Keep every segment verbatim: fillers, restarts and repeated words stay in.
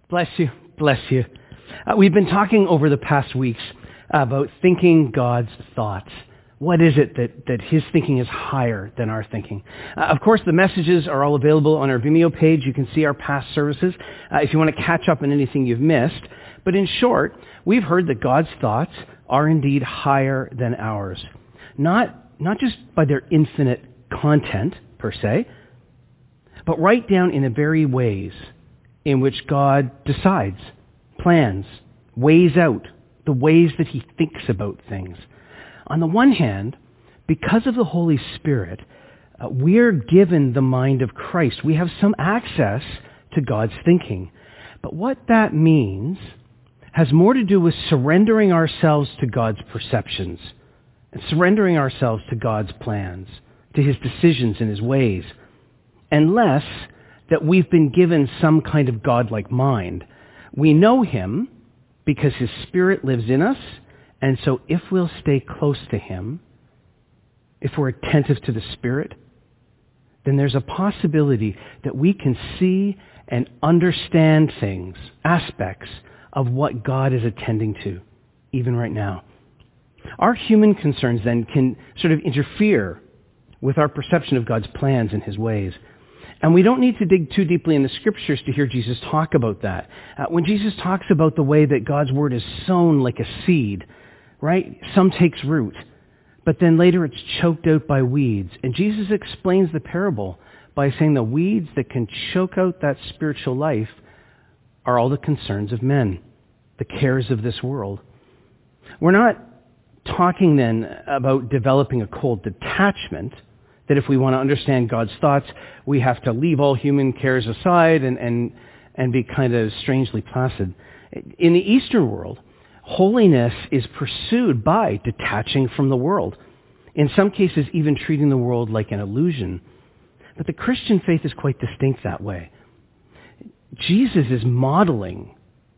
Bless you. Bless you. Uh, we've been talking over the past weeks about thinking God's thoughts. What is it that, that his thinking is higher than our thinking? Uh, of course, the messages are all available on our Vimeo page. You can see our past services uh, if you want to catch up on anything you've missed. But in short, we've heard that God's thoughts are indeed higher than ours. Not, not just by their infinite content, per se, but right down in the very ways in which God decides, plans, weighs out the ways that he thinks about things. On the one hand, because of the Holy Spirit, uh, we're given the mind of Christ. We have some access to God's thinking. But what that means has more to do with surrendering ourselves to God's perceptions and surrendering ourselves to God's plans, to his decisions and his ways, and less that we've been given some kind of godlike mind. We know him because his Spirit lives in us, and so if we'll stay close to him, if we're attentive to the Spirit, then there's a possibility that we can see and understand things, aspects of what God is attending to, even right now. Our human concerns then can sort of interfere with our perception of God's plans and his ways. And we don't need to dig too deeply in the scriptures to hear Jesus talk about that. Uh, when Jesus talks about the way that God's word is sown like a seed, right? Some takes root, but then later it's choked out by weeds. And Jesus explains the parable by saying the weeds that can choke out that spiritual life are all the concerns of men, the cares of this world. We're not talking then about developing a cold detachment, that if we want to understand God's thoughts, we have to leave all human cares aside and, and, and be kind of strangely placid. In the Eastern world, holiness is pursued by detaching from the world. In some cases, even treating the world like an illusion. But the Christian faith is quite distinct that way. Jesus is modeling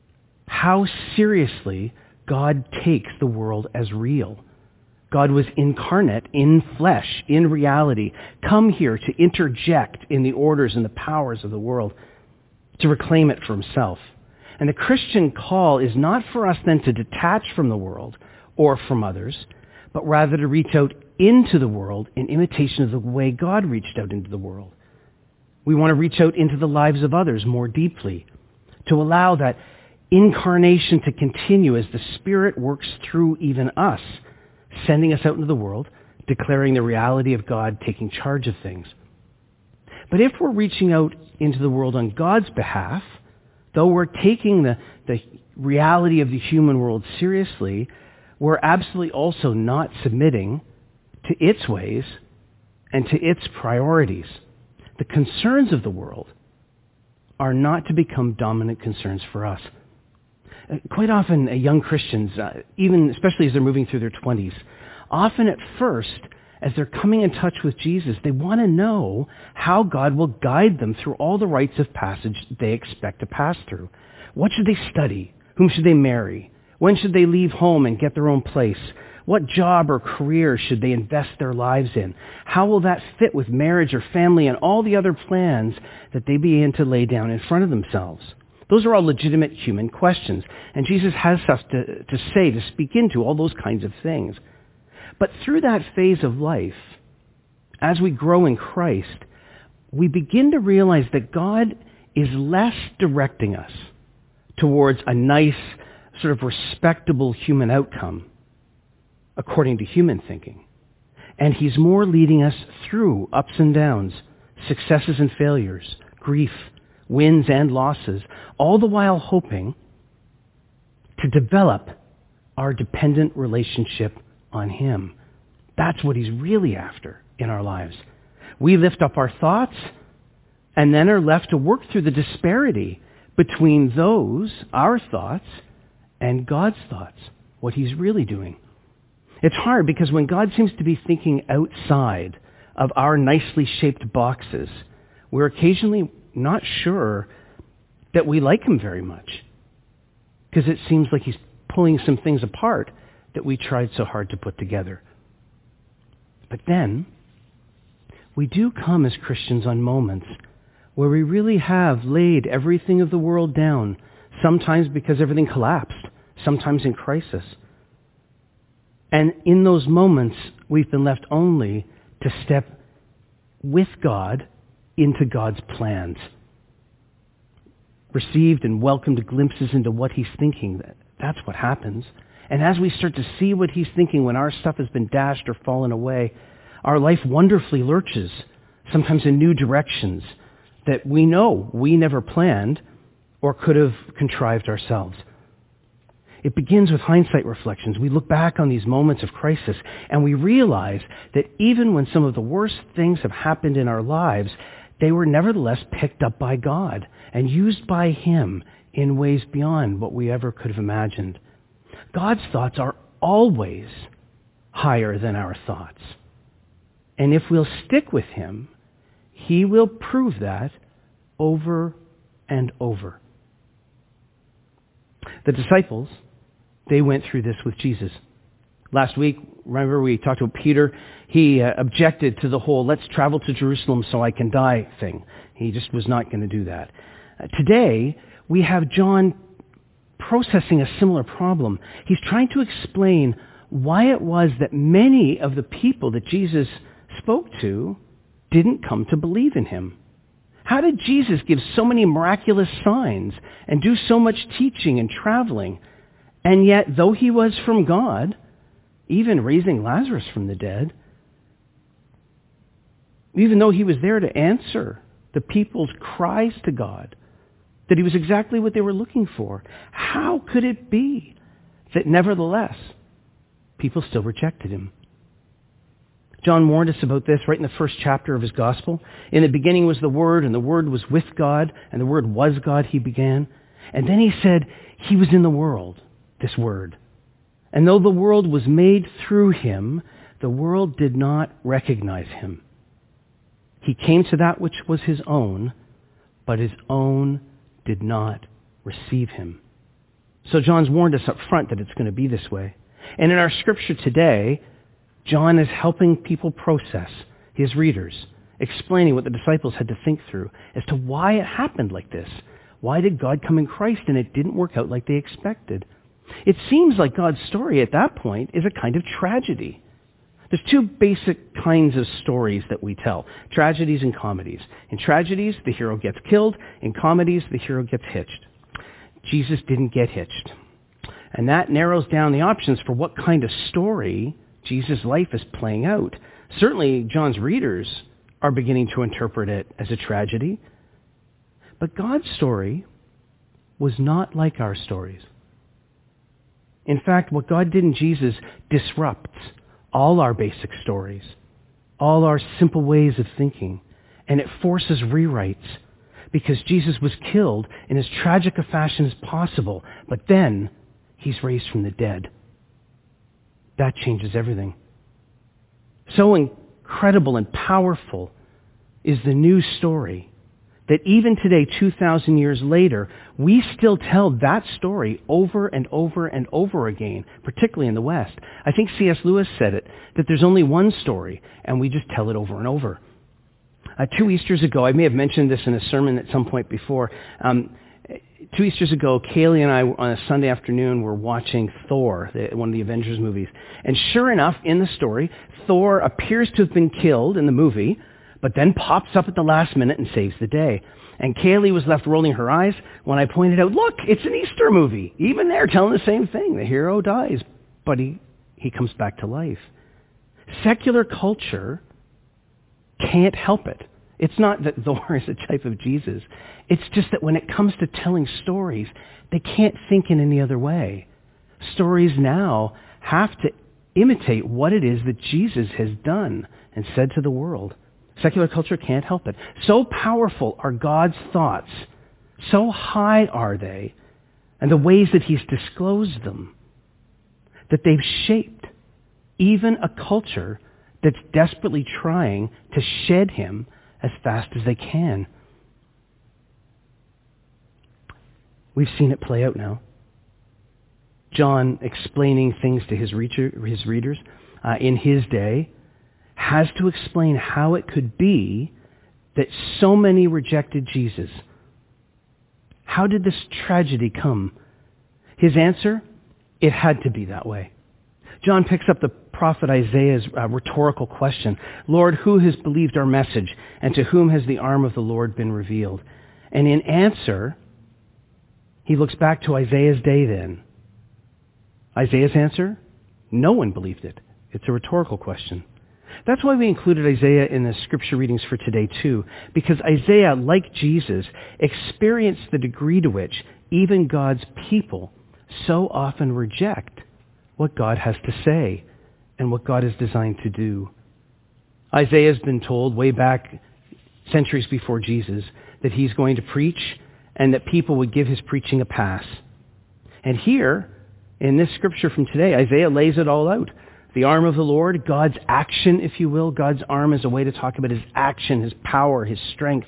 how seriously God takes the world as real. God was incarnate in flesh, in reality, come here to interject in the orders and the powers of the world, to reclaim it for himself. And the Christian call is not for us then to detach from the world or from others, but rather to reach out into the world in imitation of the way God reached out into the world. We want to reach out into the lives of others more deeply, to allow that incarnation to continue as the Spirit works through even us, sending us out into the world, declaring the reality of God taking charge of things. But if we're reaching out into the world on God's behalf, though we're taking the, the reality of the human world seriously, we're absolutely also not submitting to its ways and to its priorities. The concerns of the world are not to become dominant concerns for us. Quite often, uh, young Christians, uh, even especially as they're moving through their twenties, often at first, as they're coming in touch with Jesus, they want to know how God will guide them through all the rites of passage they expect to pass through. What should they study? Whom should they marry? When should they leave home and get their own place? What job or career should they invest their lives in? How will that fit with marriage or family and all the other plans that they begin to lay down in front of themselves? Those are all legitimate human questions. And Jesus has us to, to say, to speak into all those kinds of things. But through that phase of life, as we grow in Christ, we begin to realize that God is less directing us towards a nice, sort of respectable human outcome, according to human thinking. And he's more leading us through ups and downs, successes and failures, grief, wins and losses, all the while hoping to develop our dependent relationship on him. That's what he's really after in our lives. We lift up our thoughts and then are left to work through the disparity between those, our thoughts, and God's thoughts, what he's really doing. It's hard because when God seems to be thinking outside of our nicely shaped boxes, we're occasionally not sure that we like him very much, because it seems like he's pulling some things apart that we tried so hard to put together. But then, we do come as Christians on moments where we really have laid everything of the world down sometimes because everything collapsed, sometimes in crisis. And in those moments, we've been left only to step with God into God's plans. Received and welcomed glimpses into what he's thinking. That's what happens. And as we start to see what he's thinking when our stuff has been dashed or fallen away, our life wonderfully lurches, sometimes in new directions that we know we never planned or could have contrived ourselves. It begins with hindsight reflections. We look back on these moments of crisis and we realize that even when some of the worst things have happened in our lives, they were nevertheless picked up by God and used by him in ways beyond what we ever could have imagined. God's thoughts are always higher than our thoughts. And if we'll stick with him, he will prove that over and over. The disciples, they went through this with Jesus. Last week, remember we talked about Peter? He uh, objected to the whole let's travel to Jerusalem so I can die thing. He just was not going to do that. Uh, today, we have John processing a similar problem. He's trying to explain why it was that many of the people that Jesus spoke to didn't come to believe in him. How did Jesus give so many miraculous signs and do so much teaching and traveling? And yet, though he was from God, even raising Lazarus from the dead, even though he was there to answer the people's cries to God, that he was exactly what they were looking for, how could it be that nevertheless people still rejected him? John warned us about this right in the first chapter of his gospel. In the beginning was the Word, and the Word was with God, and the Word was God, he began. And then he said, he was in the world, this Word. And though the world was made through him, the world did not recognize him. He came to that which was his own, but his own did not receive him. So John's warned us up front that it's going to be this way. And in our scripture today, John is helping people process, his readers, explaining what the disciples had to think through as to why it happened like this. Why did God come in Christ and it didn't work out like they expected? It seems like God's story at that point is a kind of tragedy. There's two basic kinds of stories that we tell, tragedies and comedies. In tragedies, the hero gets killed. In comedies, the hero gets hitched. Jesus didn't get hitched. And that narrows down the options for what kind of story Jesus' life is playing out. Certainly, John's readers are beginning to interpret it as a tragedy. But God's story was not like our stories. In fact, what God did in Jesus disrupts all our basic stories, all our simple ways of thinking, and it forces rewrites because Jesus was killed in as tragic a fashion as possible, but then he's raised from the dead. That changes everything. So incredible and powerful is the new story that even today, two thousand years later, we still tell that story over and over and over again, particularly in the West. I think C S Lewis said it, that there's only one story, and we just tell it over and over. Uh, two Easters ago, I may have mentioned this in a sermon at some point before, um, Two Easters ago, Kaylee and I, on a Sunday afternoon, were watching Thor, the, one of the Avengers movies. And sure enough, in the story, Thor appears to have been killed in the movie, but then pops up at the last minute and saves the day. And Kaylee was left rolling her eyes when I pointed out, look, it's an Easter movie. Even they're telling the same thing. The hero dies, but he, he comes back to life. Secular culture can't help it. It's not that Thor is a type of Jesus. It's just that when it comes to telling stories, they can't think in any other way. Stories now have to imitate what it is that Jesus has done and said to the world. Secular culture can't help it. So powerful are God's thoughts, so high are they, and the ways that he's disclosed them, that they've shaped even a culture that's desperately trying to shed him as fast as they can. We've seen it play out now. John explaining things to his, reader, his readers uh, in his day has to explain how it could be that so many rejected Jesus. How did this tragedy come? His answer, it had to be that way. John picks up the prophet Isaiah's uh, rhetorical question, Lord, who has believed our message, and to whom has the arm of the Lord been revealed? And in answer, he looks back to Isaiah's day then. Isaiah's answer, no one believed it. It's a rhetorical question. That's why we included Isaiah in the scripture readings for today too, because Isaiah, like Jesus, experienced the degree to which even God's people so often reject what God has to say and what God is designed to do. Isaiah's been told way back centuries before Jesus that he's going to preach and that people would give his preaching a pass. And here, in this scripture from today, Isaiah lays it all out. The arm of the Lord, God's action, if you will. God's arm is a way to talk about his action, his power, his strength.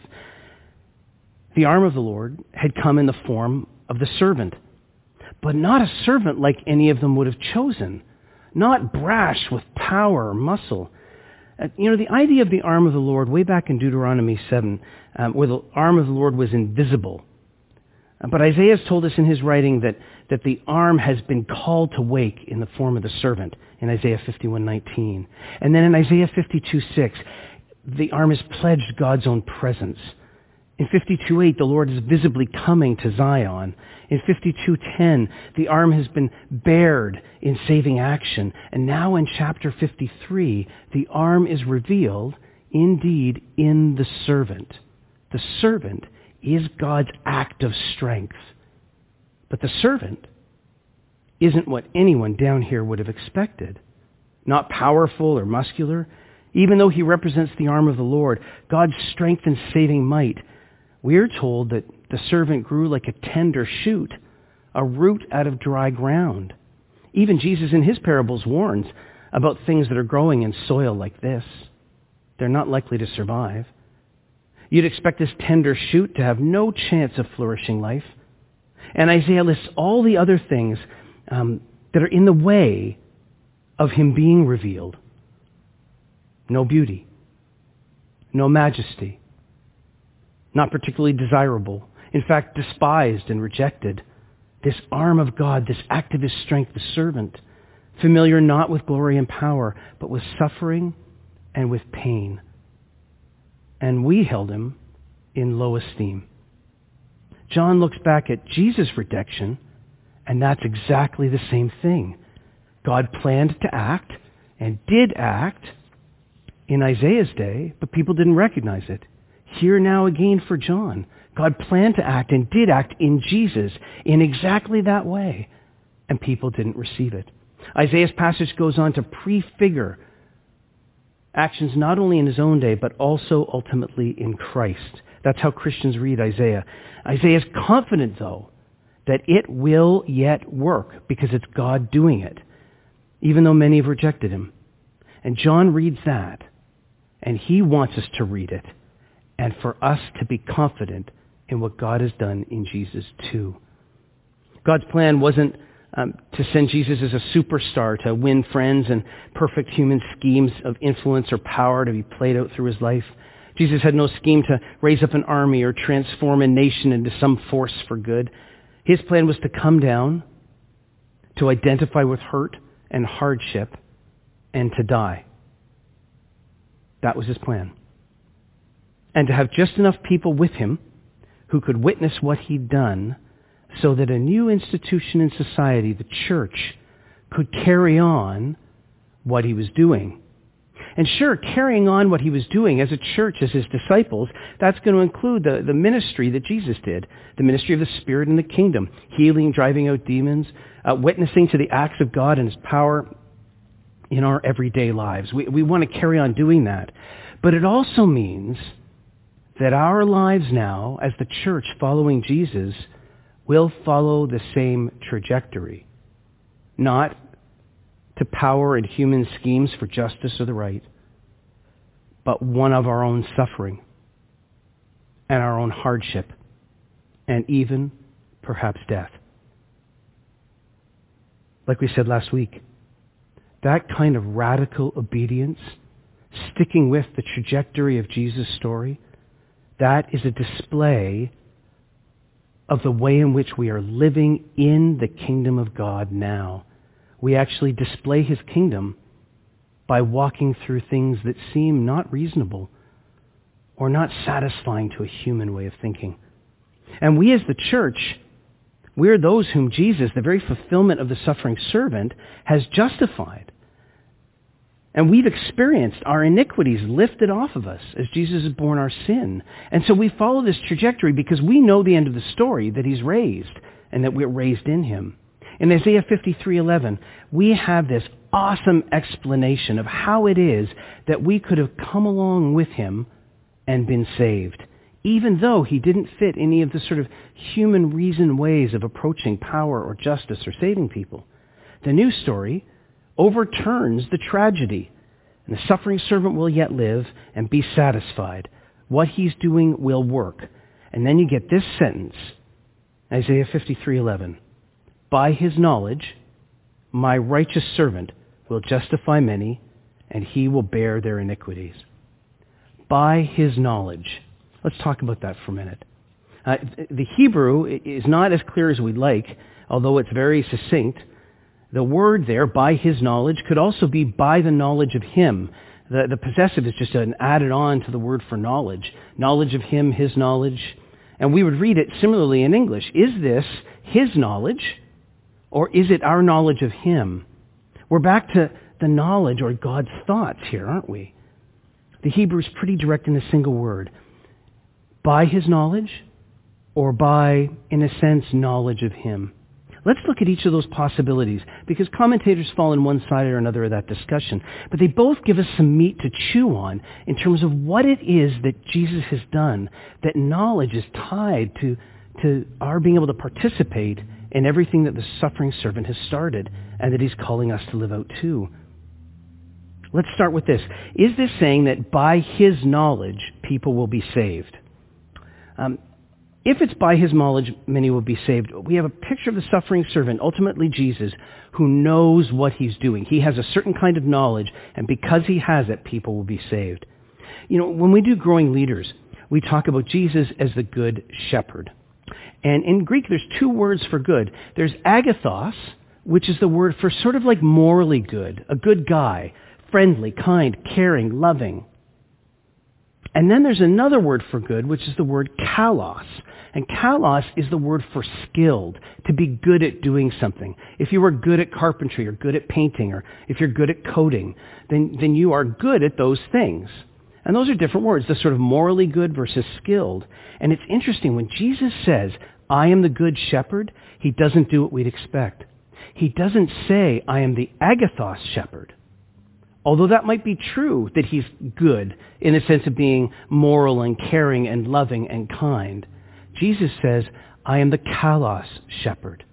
The arm of the Lord had come in the form of the servant, but not a servant like any of them would have chosen, not brash with power or muscle. Uh, you know, the idea of the arm of the Lord, way back in Deuteronomy seven, um, where the arm of the Lord was invisible. Uh, but Isaiah has told us in his writing that, that the arm has been called to wake in the form of the servant in Isaiah fifty-one nineteen. And then in Isaiah fifty-two six, the arm has pledged God's own presence. In fifty-two eight, the Lord is visibly coming to Zion. In fifty-two ten, the arm has been bared in saving action. And now in chapter fifty-three, the arm is revealed indeed in the servant. The servant is God's act of strength. But the servant isn't what anyone down here would have expected. Not powerful or muscular. Even though he represents the arm of the Lord, God's strength and saving might, we're told that the servant grew like a tender shoot, a root out of dry ground. Even Jesus in his parables warns about things that are growing in soil like this. They're not likely to survive. You'd expect this tender shoot to have no chance of flourishing life. And Isaiah lists all the other things um, that are in the way of him being revealed. No beauty. No majesty. Not particularly desirable. In fact, despised and rejected. This arm of God, this act of his strength, the servant, familiar not with glory and power, but with suffering and with pain. And we held him in low esteem. John looks back at Jesus' redemption, and that's exactly the same thing. God planned to act and did act in Isaiah's day, but people didn't recognize it. Here now again for John. God planned to act and did act in Jesus in exactly that way, and people didn't receive it. Isaiah's passage goes on to prefigure actions not only in his own day, but also ultimately in Christ. That's how Christians read Isaiah. Isaiah is confident, though, that it will yet work because it's God doing it, even though many have rejected him. And John reads that, and he wants us to read it, and for us to be confident in what God has done in Jesus too. God's plan wasn't um, to send Jesus as a superstar to win friends and perfect human schemes of influence or power to be played out through his life. Jesus had no scheme to raise up an army or transform a nation into some force for good. His plan was to come down, to identify with hurt and hardship, and to die. That was his plan. And to have just enough people with him who could witness what he'd done so that a new institution in society, the church, could carry on what he was doing. And sure, carrying on what he was doing as a church, as his disciples, that's going to include the, the ministry that Jesus did, the ministry of the Spirit and the kingdom, healing, driving out demons, uh, witnessing to the acts of God and his power in our everyday lives. We, we want to carry on doing that. But it also means that our lives now, as the church following Jesus, will follow the same trajectory. Not to power and human schemes for justice or the right, but one of our own suffering and our own hardship and even perhaps death. Like we said last week, that kind of radical obedience, sticking with the trajectory of Jesus' story, that is a display of the way in which we are living in the kingdom of God now. We actually display his kingdom by walking through things that seem not reasonable or not satisfying to a human way of thinking. And we as the church, we're those whom Jesus, the very fulfillment of the suffering servant, has justified. And we've experienced our iniquities lifted off of us as Jesus has borne our sin. And so we follow this trajectory because we know the end of the story, that he's raised and that we're raised in him. In Isaiah fifty-three eleven, we have this awesome explanation of how it is that we could have come along with him and been saved, even though he didn't fit any of the sort of human reason ways of approaching power or justice or saving people. The new story overturns the tragedy, and the suffering servant will yet live and be satisfied. What he's doing will work. And then you get this sentence, Isaiah fifty-three eleven. By his knowledge, my righteous servant will justify many, and he will bear their iniquities. By his knowledge. Let's talk about that for a minute. Uh, the Hebrew is not as clear as we'd like, although it's very succinct. The word there, by his knowledge, could also be by the knowledge of him. The, the possessive is just an added on to the word for knowledge. Knowledge of him, his knowledge. And we would read it similarly in English. Is this his knowledge, or is it our knowledge of him? We're back to the knowledge or God's thoughts here, aren't we? The Hebrew is pretty direct in a single word. By his knowledge, or by, in a sense, knowledge of him. Let's look at each of those possibilities, because commentators fall on one side or another of that discussion. But they both give us some meat to chew on in terms of what it is that Jesus has done, that knowledge is tied to, to our being able to participate in everything that the suffering servant has started, and that he's calling us to live out too. Let's start with this. Is this saying that by his knowledge, people will be saved? Um, if it's by his knowledge, many will be saved. We have a picture of the suffering servant, ultimately Jesus, who knows what he's doing. He has a certain kind of knowledge, and because he has it, people will be saved. You know, when we do Growing Leaders, we talk about Jesus as the good shepherd. And in Greek, there's two words for good. There's agathos, which is the word for sort of like morally good, a good guy, friendly, kind, caring, loving. And then there's another word for good, which is the word kalos. And kalos is the word for skilled, to be good at doing something. If you are good at carpentry or good at painting, or if you're good at coding, then, then you are good at those things. And those are different words, the sort of morally good versus skilled. And it's interesting, when Jesus says, I am the good shepherd, he doesn't do what we'd expect. He doesn't say, I am the agathos shepherd. Although that might be true, that he's good in the sense of being moral and caring and loving and kind. Jesus says, I am the kalos shepherd.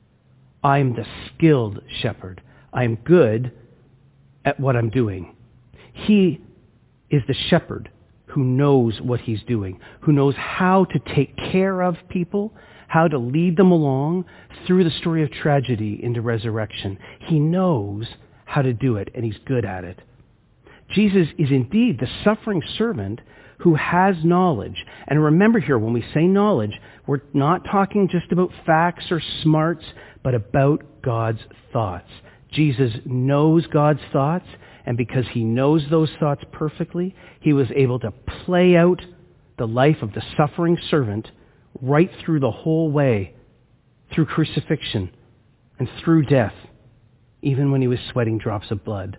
I am the skilled shepherd. I am good at what I'm doing. He is the shepherd who knows what he's doing, who knows how to take care of people, how to lead them along through the story of tragedy into resurrection. He knows how to do it, and he's good at it. Jesus is indeed the suffering servant who has knowledge. And remember here, when we say knowledge, we're not talking just about facts or smarts, but about God's thoughts. Jesus knows God's thoughts, and because he knows those thoughts perfectly, he was able to play out the life of the suffering servant right through the whole way, through crucifixion and through death, even when he was sweating drops of blood.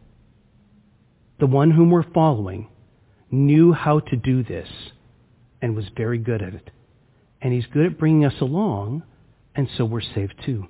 The one whom we're following knew how to do this and was very good at it. And he's good at bringing us along, and so we're saved too.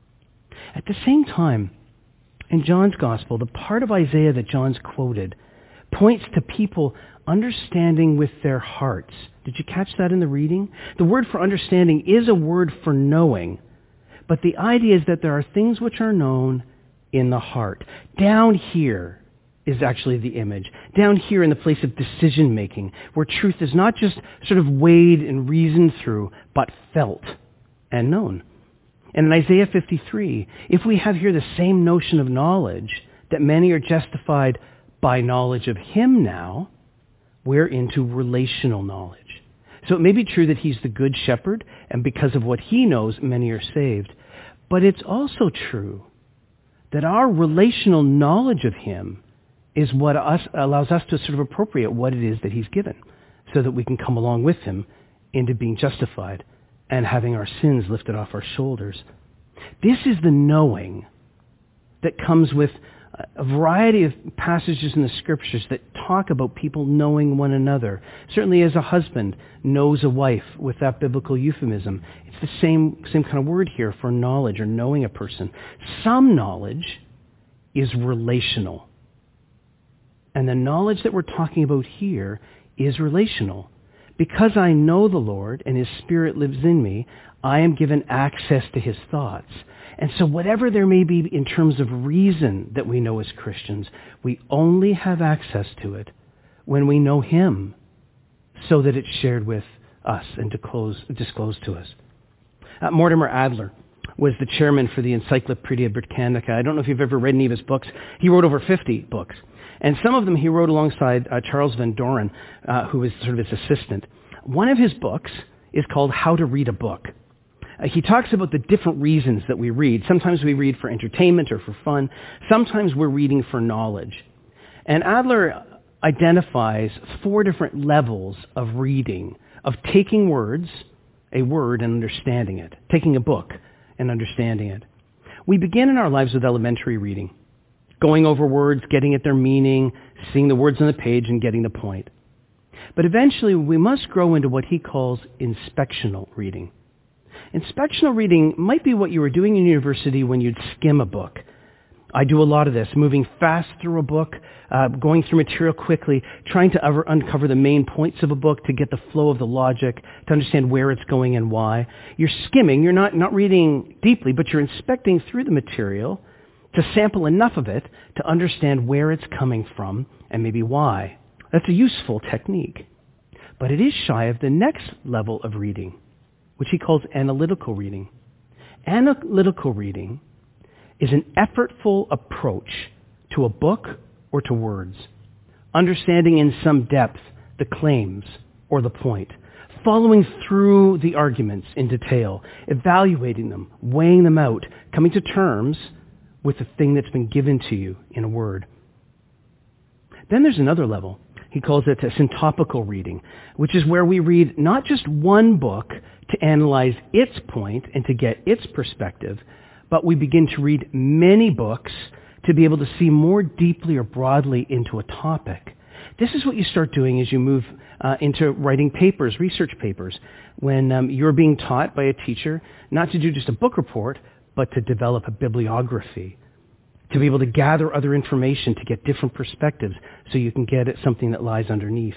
At the same time, in John's Gospel, the part of Isaiah that John's quoted points to people understanding with their hearts. Did you catch that in the reading? The word for understanding is a word for knowing, but the idea is that there are things which are known in the heart. Down here is actually the image. Down here in the place of decision making, where truth is not just sort of weighed and reasoned through, but felt and known. And in Isaiah fifty-three, if we have here the same notion of knowledge, that many are justified by knowledge of him now, we're into relational knowledge. So it may be true that he's the good shepherd, and because of what he knows, many are saved. But it's also true that our relational knowledge of him is what us, allows us to sort of appropriate what it is that he's given, so that we can come along with him into being justified and having our sins lifted off our shoulders. This is the knowing that comes with a variety of passages in the scriptures that talk about people knowing one another. Certainly as a husband knows a wife with that biblical euphemism, it's the same, same kind of word here for knowledge or knowing a person. Some knowledge is relational. And the knowledge that we're talking about here is relational. Because I know the Lord and his Spirit lives in me, I am given access to his thoughts. And so whatever there may be in terms of reason that we know as Christians, we only have access to it when we know him, so that it's shared with us and disclosed to us. Uh, Mortimer Adler was the chairman for the Encyclopedia Britannica. I don't know if you've ever read any of his books. He wrote over fifty books. And some of them he wrote alongside uh, Charles Van Doren, uh, who was sort of his assistant. One of his books is called How to Read a Book. Uh, he talks about the different reasons that we read. Sometimes we read for entertainment or for fun. Sometimes we're reading for knowledge. And Adler identifies four different levels of reading, of taking words, a word, and understanding it, taking a book and understanding it. We begin in our lives with elementary reading, going over words, getting at their meaning, seeing the words on the page, and getting the point. But eventually we must grow into what he calls inspectional reading. Inspectional reading might be what you were doing in university when you'd skim a book. I do a lot of this, moving fast through a book, uh, going through material quickly, trying to ever uncover the main points of a book to get the flow of the logic, to understand where it's going and why. You're skimming, you're not, not reading deeply, but you're inspecting through the material to sample enough of it to understand where it's coming from and maybe why. That's a useful technique. But it is shy of the next level of reading, which he calls analytical reading. Analytical reading is an effortful approach to a book or to words, understanding in some depth the claims or the point, following through the arguments in detail, evaluating them, weighing them out, coming to terms with the thing that's been given to you in a word. Then there's another level. He calls it a syntopical reading, which is where we read not just one book to analyze its point and to get its perspective, but we begin to read many books to be able to see more deeply or broadly into a topic. This is what you start doing as you move uh, into writing papers, research papers, when um, you're being taught by a teacher not to do just a book report, but to develop a bibliography, to be able to gather other information, to get different perspectives so you can get at something that lies underneath.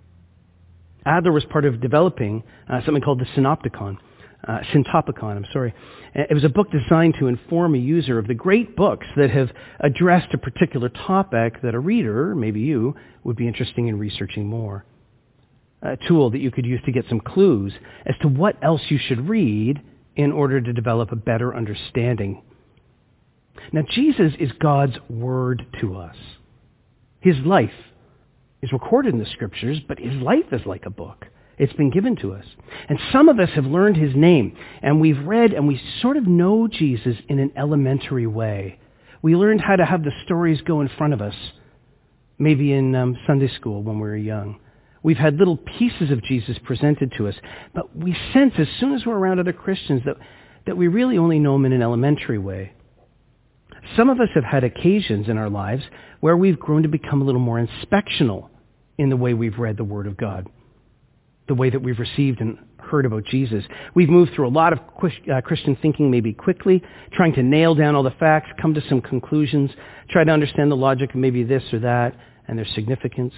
Adler was part of developing uh, something called the Synopticon, uh, Syntopicon, I'm sorry. It was a book designed to inform a user of the great books that have addressed a particular topic that a reader, maybe you, would be interested in researching more. A tool that you could use to get some clues as to what else you should read in order to develop a better understanding. Now, Jesus is God's word to us. His life is recorded in the scriptures, but his life is like a book. It's been given to us. And some of us have learned his name, and we've read and we sort of know Jesus in an elementary way. We learned how to have the stories go in front of us, maybe in um, Sunday school when we were young. We've had little pieces of Jesus presented to us, but we sense as soon as we're around other Christians that, that we really only know him in an elementary way. Some of us have had occasions in our lives where we've grown to become a little more inspectional in the way we've read the Word of God, the way that we've received and heard about Jesus. We've moved through a lot of Christian thinking maybe quickly, trying to nail down all the facts, come to some conclusions, try to understand the logic of maybe this or that and their significance.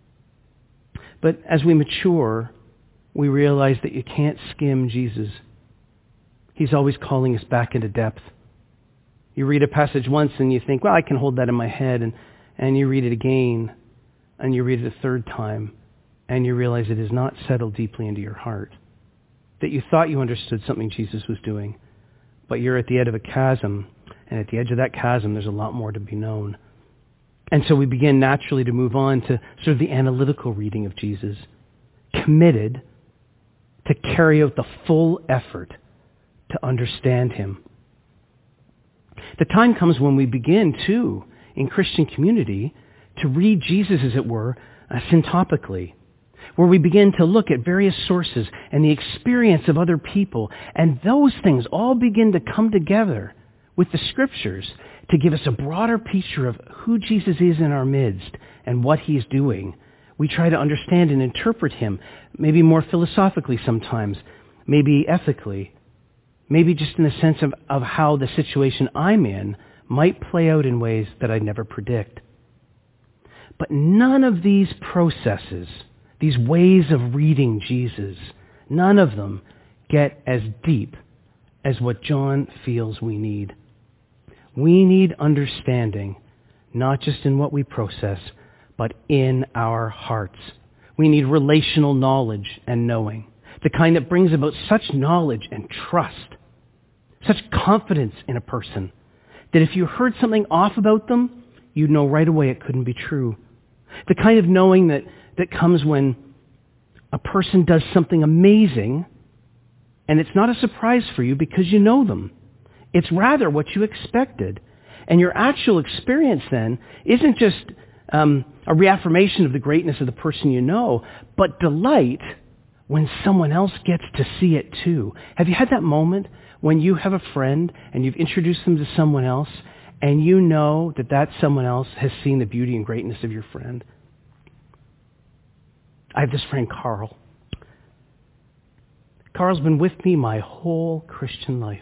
But as we mature, we realize that you can't skim Jesus. He's always calling us back into depth. You read a passage once and you think, well, I can hold that in my head. And, and you read it again, and you read it a third time, and you realize it has not settled deeply into your heart. That you thought you understood something Jesus was doing, but you're at the edge of a chasm, and at the edge of that chasm, there's a lot more to be known. And so we begin naturally to move on to sort of the analytical reading of Jesus, committed to carry out the full effort to understand him. The time comes when we begin, too, in Christian community, to read Jesus, as it were, uh, syntopically, where we begin to look at various sources and the experience of other people, and those things all begin to come together with the Scriptures to give us a broader picture of who Jesus is in our midst and what he's doing. We try to understand and interpret him, maybe more philosophically sometimes, maybe ethically, maybe just in the sense of, of how the situation I'm in might play out in ways that I'd never predict. But none of these processes, these ways of reading Jesus, none of them get as deep as what John feels we need. We need understanding, not just in what we process, but in our hearts. We need relational knowledge and knowing, the kind that brings about such knowledge and trust, such confidence in a person, that if you heard something off about them, you'd know right away it couldn't be true. The kind of knowing that, that comes when a person does something amazing, and it's not a surprise for you because you know them. It's rather what you expected. And your actual experience then isn't just um, a reaffirmation of the greatness of the person you know, but delight when someone else gets to see it too. Have you had that moment when you have a friend and you've introduced them to someone else and you know that that someone else has seen the beauty and greatness of your friend? I have this friend, Carl. Carl's been with me my whole Christian life.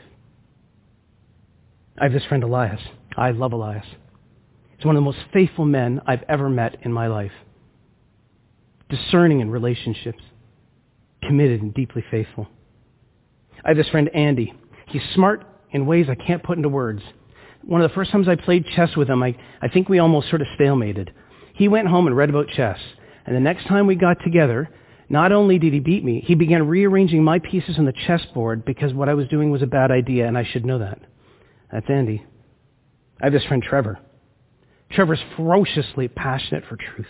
I have this friend, Elias. I love Elias. He's one of the most faithful men I've ever met in my life. Discerning in relationships. Committed and deeply faithful. I have this friend, Andy. He's smart in ways I can't put into words. One of the first times I played chess with him, I, I think we almost sort of stalemated. He went home and read about chess. And the next time we got together, not only did he beat me, he began rearranging my pieces on the chessboard because what I was doing was a bad idea, and I should know that. That's Andy. I have this friend, Trevor. Trevor's ferociously passionate for truth.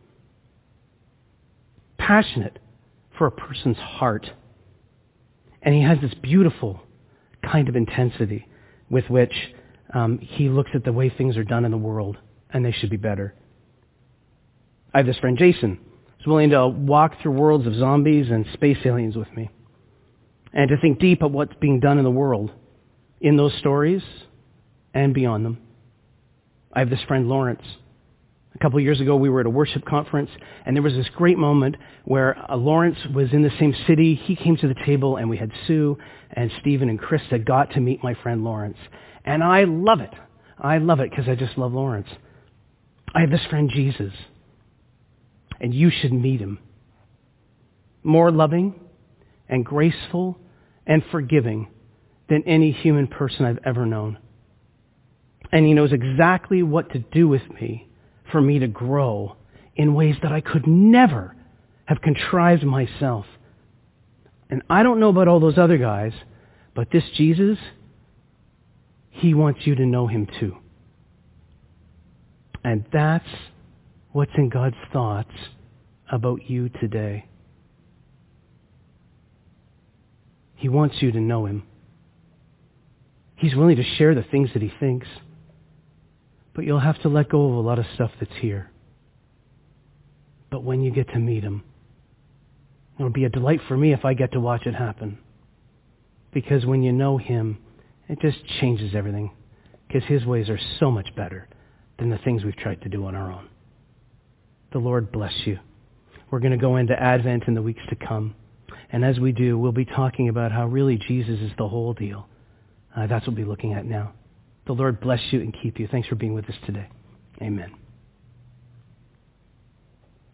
Passionate for a person's heart. And he has this beautiful kind of intensity with which um, he looks at the way things are done in the world, and they should be better. I have this friend, Jason, who's willing to walk through worlds of zombies and space aliens with me, and to think deep at what's being done in the world, in those stories and beyond them. I have this friend, Lawrence. A couple of years ago, we were at a worship conference, and there was this great moment where uh, Lawrence was in the same city. He came to the table, and we had Sue and Stephen and Chris that got to meet my friend Lawrence. And I love it. I love it because I just love Lawrence. I have this friend, Jesus, and you should meet him. More loving and graceful and forgiving than any human person I've ever known. And he knows exactly what to do with me for me to grow in ways that I could never have contrived myself. And I don't know about all those other guys, but this Jesus, he wants you to know him too. And that's what's in God's thoughts about you today. He wants you to know him. He's willing to share the things that he thinks. But you'll have to let go of a lot of stuff that's here. But when you get to meet him, it'll be a delight for me if I get to watch it happen. Because when you know him, it just changes everything. Because his ways are so much better than the things we've tried to do on our own. The Lord bless you. We're going to go into Advent in the weeks to come. And as we do, we'll be talking about how really Jesus is the whole deal. Uh, that's what we'll be looking at now. The Lord bless you and keep you. Thanks for being with us today. Amen.